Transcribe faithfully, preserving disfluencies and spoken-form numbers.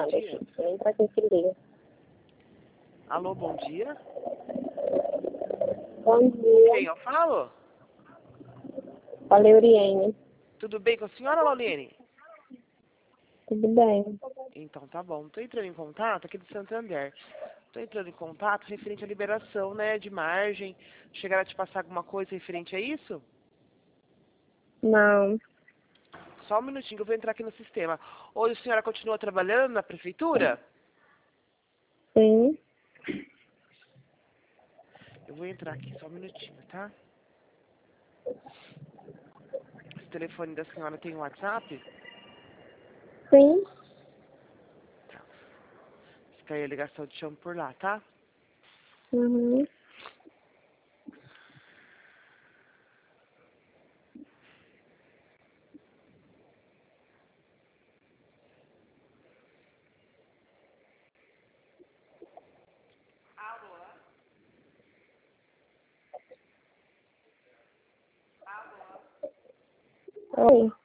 Não, dia. deixa eu entrar aqui que liga. Alô, bom dia. Bom Com dia. quem eu falo? Fala, Euriene. Tudo bem com a senhora, Lauliene? Tudo bem? Então tá bom. Tô entrando em contato aqui do Santander. Tô entrando em contato referente à liberação, né, de margem. Chegaram a te passar alguma coisa referente a isso? Não. Só um minutinho que eu vou entrar aqui no sistema. Hoje a senhora continua trabalhando na prefeitura? Sim. Eu vou entrar aqui, só um minutinho, tá? Esse telefone da senhora tem WhatsApp? Sim. Tá. Fica aí a ligação de chamo por lá, tá? Uhum. Oi.